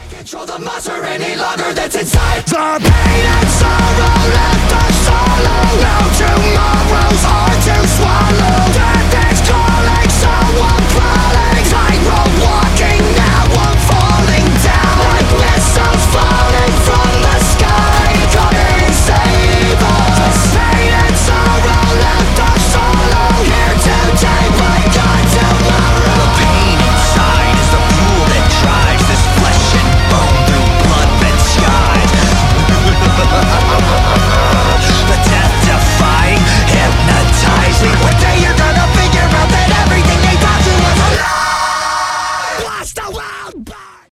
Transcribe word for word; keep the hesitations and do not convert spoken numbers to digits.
Control the monster any longer that's inside. The pain and sorrow left us hollow. Now tomorrow's hard to swallow.